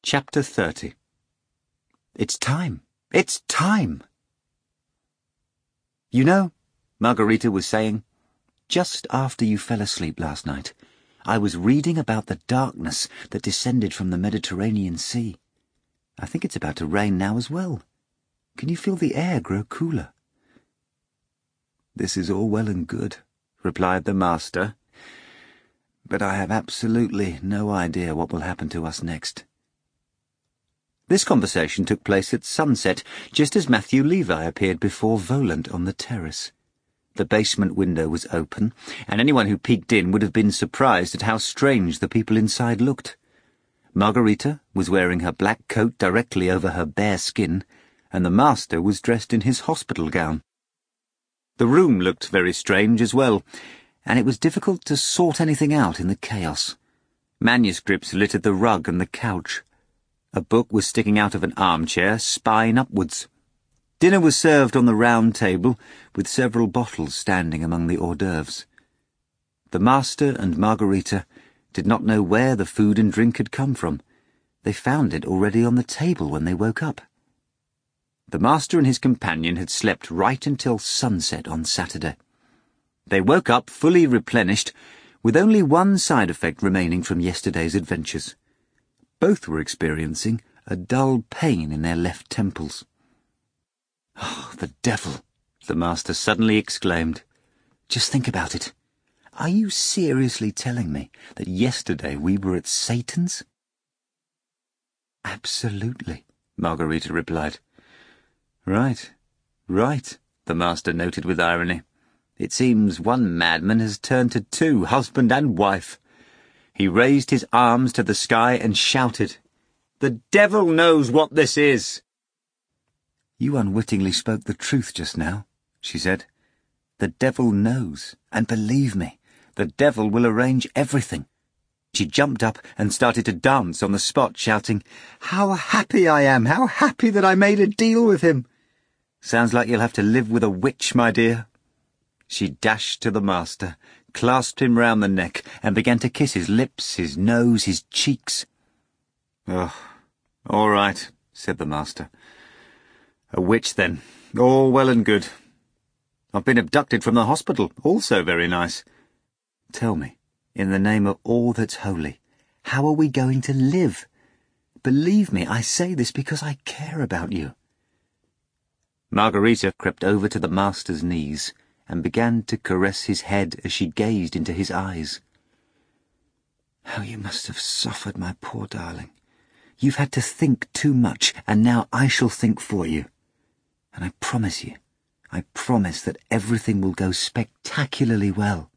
Chapter 30. It's time. It's time. You know, Margarita was saying, just after you fell asleep last night, I was reading about the darkness that descended from the Mediterranean Sea. I think it's about to rain now as well. Can you feel the air grow cooler? This is all well and good, replied the master, but I have absolutely no idea what will happen to us next. This conversation took place at sunset, just as Matthew Levi appeared before Volant on the terrace. The basement window was open, and anyone who peeked in would have been surprised at how strange the people inside looked. Margarita was wearing her black coat directly over her bare skin, and the master was dressed in his hospital gown. The room looked very strange as well, and it was difficult to sort anything out in the chaos. Manuscripts littered the rug and the couch. A book was sticking out of an armchair, spine upwards. Dinner was served on the round table, with several bottles standing among the hors d'oeuvres. The master and Margarita did not know where the food and drink had come from. They found it already on the table when they woke up. The master and his companion had slept right until sunset on Saturday. They woke up fully replenished, with only one side effect remaining from yesterday's adventures. Both were experiencing a dull pain in their left temples. "Oh, the devil!" the master suddenly exclaimed. "Just think about it. Are you seriously telling me that yesterday we were at Satan's?" "Absolutely," Margarita replied. Right, the master noted with irony. "It seems one madman has turned to two, husband and wife." He raised his arms to the sky and shouted, "The devil knows what this is!" "You unwittingly spoke the truth just now," she said. "The devil knows, and believe me, the devil will arrange everything." She jumped up and started to dance on the spot, shouting, "How happy I am! How happy that I made a deal with him! Sounds like you'll have to live with a witch, my dear." She dashed to the master, clasped him round the neck, and began to kiss his lips, his nose, his cheeks. "Oh, all right," said the master. "A witch, then. All well and good. I've been abducted from the hospital, also very nice. Tell me, in the name of all that's holy, how are we going to live? Believe me, I say this because I care about you." Margarita crept over to the master's knees and began to caress his head as she gazed into his eyes. "How you must have suffered, my poor darling. You've had to think too much, and now I shall think for you. And I promise that everything will go spectacularly well."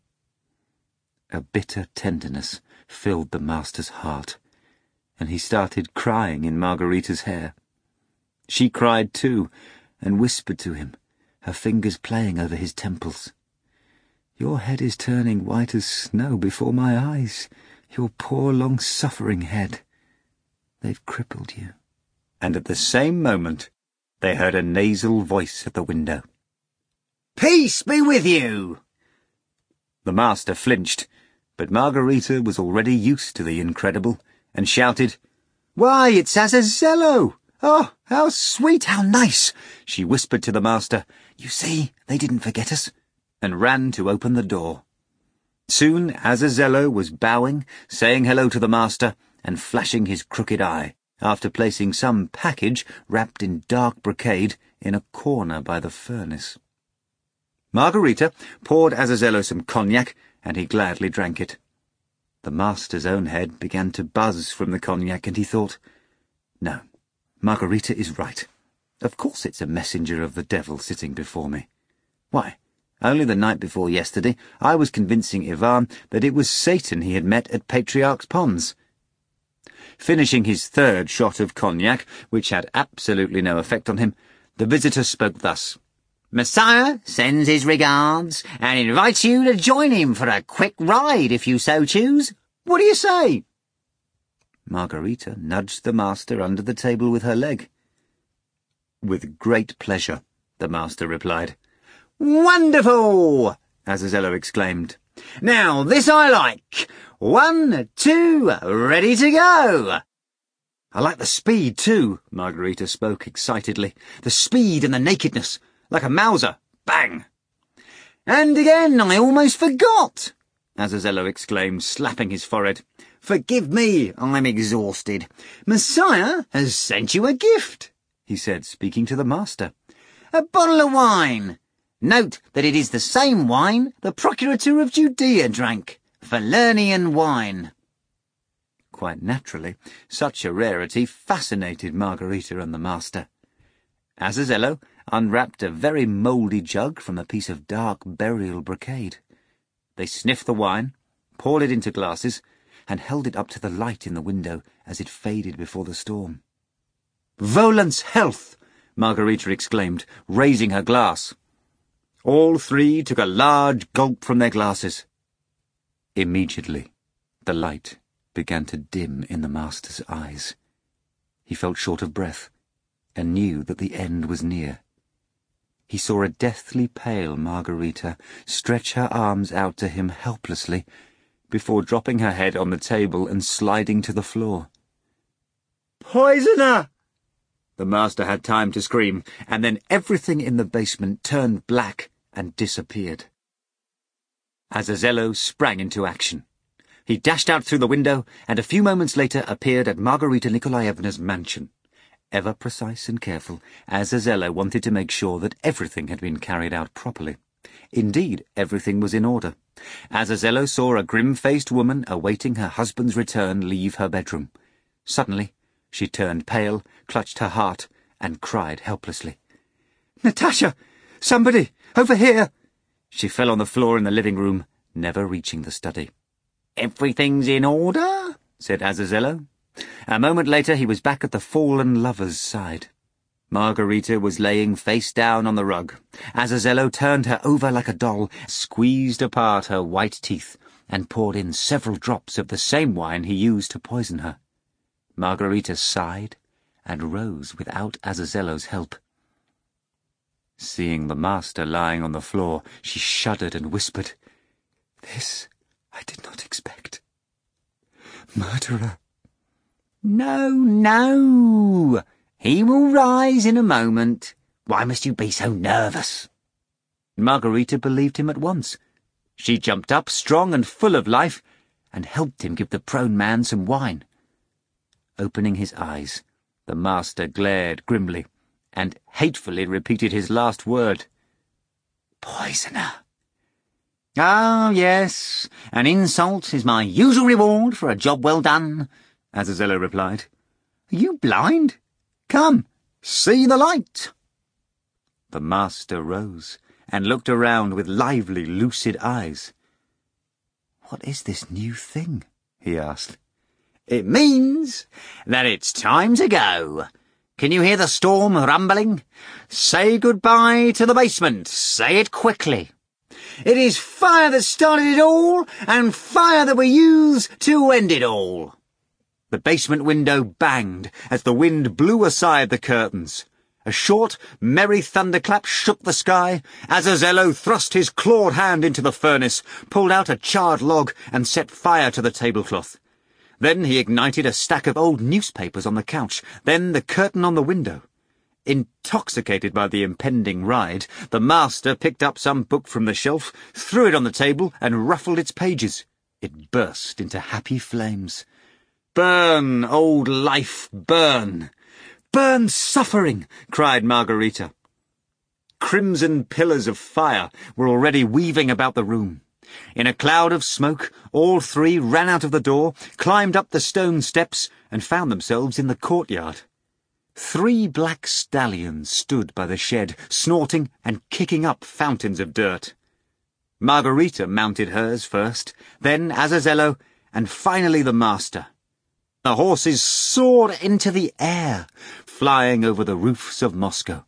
A bitter tenderness filled the master's heart, and he started crying in Margarita's hair. She cried too, and whispered to him, her fingers playing over his temples. "Your head is turning white as snow before my eyes, your poor long-suffering head. They've crippled you." And at the same moment they heard a nasal voice at the window. "Peace be with you!" The master flinched, but Margarita was already used to the incredible, and shouted, "Why, it's Azazello! Oh, how sweet, how nice!" She whispered to the master, "You see, they didn't forget us," and ran to open the door. Soon Azazello was bowing, saying hello to the master, and flashing his crooked eye, after placing some package wrapped in dark brocade in a corner by the furnace. Margarita poured Azazello some cognac, and he gladly drank it. The master's own head began to buzz from the cognac, and he thought, "No, Margarita is right. Of course it's a messenger of the devil sitting before me. Why, only the night before yesterday I was convincing Ivan that it was Satan he had met at Patriarch's Ponds." Finishing his third shot of cognac, which had absolutely no effect on him, the visitor spoke thus. "Messiah sends his regards and invites you to join him for a quick ride if you so choose. What do you say?" Margarita nudged the master under the table with her leg. "With great pleasure," the master replied. "Wonderful!" Azazello exclaimed. "Now this I like. 1, 2, ready to go!" I like the speed, too, Margarita spoke excitedly. The speed and the nakedness, like a Mauser. Bang! And again, I almost forgot, Azazello exclaimed, slapping his forehead. Forgive me, I'm exhausted. Messiah has sent you a gift, he said, speaking to the master. A bottle of wine. Note that it is the same wine the Procurator of Judea drank, Falernian wine. Quite naturally, such a rarity fascinated Margarita and the master. Azazello unwrapped a very mouldy jug from a piece of dark burial brocade. They sniffed the wine, poured it into glasses, and held it up to the light in the window as it faded before the storm. Volant's health! Margarita exclaimed, raising her glass. All three took a large gulp from their glasses. Immediately, the light began to dim in the master's eyes. He felt short of breath, and knew that the end was near. He saw a deathly pale Margarita stretch her arms out to him helplessly, before dropping her head on the table and sliding to the floor. Poisoner! The master had time to scream, and then everything in the basement turned black and disappeared. Azazello sprang into action. He dashed out through the window, and a few moments later appeared at Margarita Nikolaevna's mansion. Ever precise and careful, Azazello wanted to make sure that everything had been carried out properly. Indeed, everything was in order. Azazello saw a grim-faced woman awaiting her husband's return leave her bedroom. Suddenly, she turned pale, clutched her heart, and cried helplessly. "Natasha! Somebody! Over here!" She fell on the floor in the living room, never reaching the study. "Everything's in order?" said Azazello. A moment later he was back at the fallen lover's side. Margarita was laying face down on the rug. Azazello turned her over like a doll, squeezed apart her white teeth, and poured in several drops of the same wine he used to poison her. Margarita sighed and rose without Azazello's help. Seeing the master lying on the floor, she shuddered and whispered, "This I did not expect. Murderer." "No, no. He will rise in a moment. Why must you be so nervous?" Margarita believed him at once. She jumped up, strong and full of life, and helped him give the prone man some wine. Opening his eyes, the master glared grimly, and hatefully repeated his last word. "Poisoner." "Ah, yes, an insult is my usual reward for a job well done," Azazello replied. "Are you blind? Come, see the light." The master rose and looked around with lively, lucid eyes. "What is this new thing?" he asked. "It means that it's time to go. Can you hear the storm rumbling? Say goodbye to the basement. Say it quickly. It is fire that started it all, and fire that we use to end it all." The basement window banged as the wind blew aside the curtains. A short, merry thunderclap shook the sky. Azazello thrust his clawed hand into the furnace, pulled out a charred log, and set fire to the tablecloth. Then he ignited a stack of old newspapers on the couch, then the curtain on the window. Intoxicated by the impending ride, the master picked up some book from the shelf, threw it on the table, and ruffled its pages. It burst into happy flames. "Burn, old life, burn! Burn suffering!" cried Margarita. Crimson pillars of fire were already weaving about the room. In a cloud of smoke, all three ran out of the door, climbed up the stone steps, and found themselves in the courtyard. 3 black stallions stood by the shed, snorting and kicking up fountains of dirt. Margarita mounted hers first, then Azazello, and finally the master. The horses soared into the air, flying over the roofs of Moscow.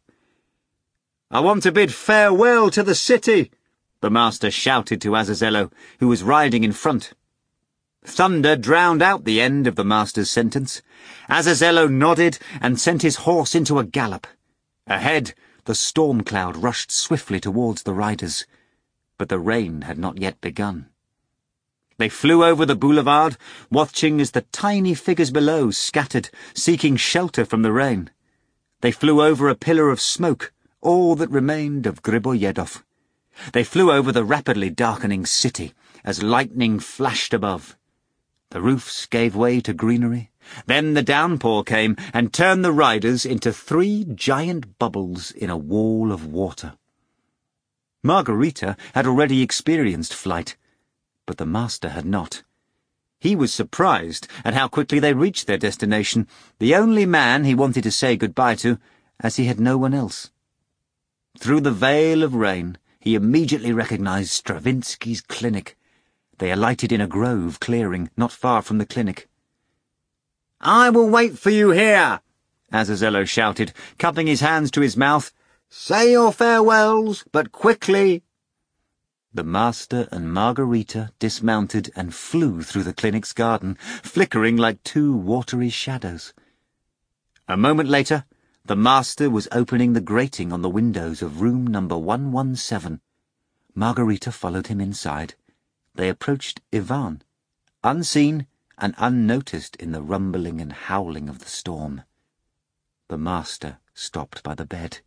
"I want to bid farewell to the city," the master shouted to Azazello, who was riding in front. Thunder drowned out the end of the master's sentence. Azazello nodded and sent his horse into a gallop. Ahead, the storm cloud rushed swiftly towards the riders, but the rain had not yet begun. They flew over the boulevard, watching as the tiny figures below scattered, seeking shelter from the rain. They flew over a pillar of smoke, all that remained of Griboyedov. They flew over the rapidly darkening city as lightning flashed above. The roofs gave way to greenery. Then the downpour came and turned the riders into 3 giant bubbles in a wall of water. Margarita had already experienced flight, but the master had not. He was surprised at how quickly they reached their destination, the only man he wanted to say goodbye to, as he had no one else. Through the veil of rain, he immediately recognized Stravinsky's clinic. They alighted in a grove clearing not far from the clinic. "I will wait for you here," Azazello shouted, cupping his hands to his mouth. "Say your farewells, but quickly." The master and Margarita dismounted and flew through the clinic's garden, flickering like 2 watery shadows. A moment later, the master was opening the grating on the windows of room number 117. Margarita followed him inside. They approached Ivan, unseen and unnoticed in the rumbling and howling of the storm. The master stopped by the bed.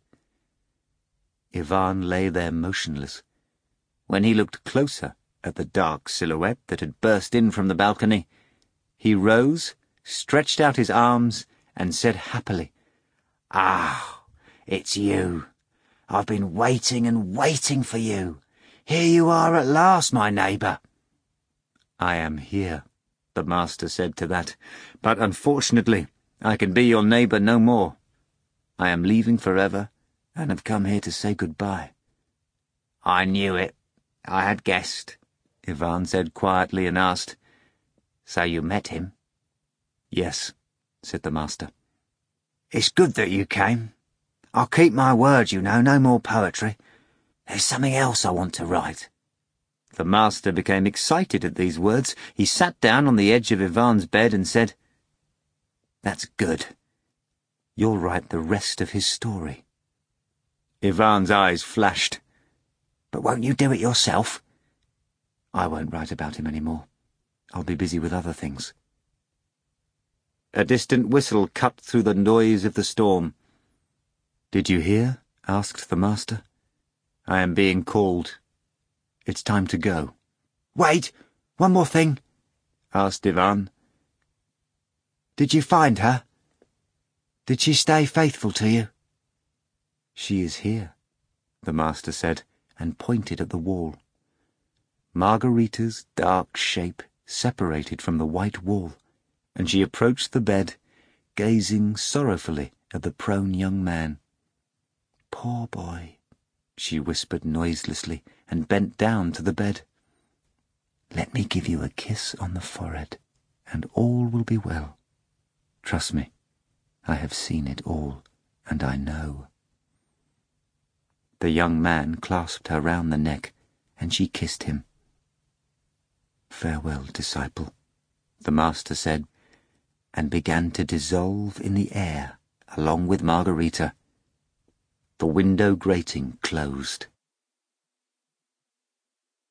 Ivan lay there motionless. When he looked closer at the dark silhouette that had burst in from the balcony, he rose, stretched out his arms, and said happily, "Ah, it's you. I've been waiting and waiting for you. Here you are at last, my neighbour." "I am here," the master said to that, "but unfortunately I can be your neighbour no more. I am leaving forever and have come here to say goodbye." "I knew it. I had guessed," Ivan said quietly and asked, "So you met him?" "Yes," said the master. "It's good that you came. I'll keep my word, you know, no more poetry. There's something else I want to write." The master became excited at these words. He sat down on the edge of Ivan's bed and said, "That's good. You'll write the rest of his story." Ivan's eyes flashed. "But won't you do it yourself?" "I won't write about him any more. I'll be busy with other things." A distant whistle cut through the noise of the storm. "Did you hear?" asked the master. "I am being called. It's time to go." "Wait, one more thing," asked Ivan. "Did you find her? Did she stay faithful to you?" "She is here," the master said, and pointed at the wall. Margarita's dark shape separated from the white wall, and she approached the bed, gazing sorrowfully at the prone young man. "Poor boy," she whispered noiselessly, and bent down to the bed. "Let me give you a kiss on the forehead, and all will be well. Trust me, I have seen it all, and I know." The young man clasped her round the neck, and she kissed him. "Farewell, disciple," the master said, and began to dissolve in the air along with Margarita. The window grating closed.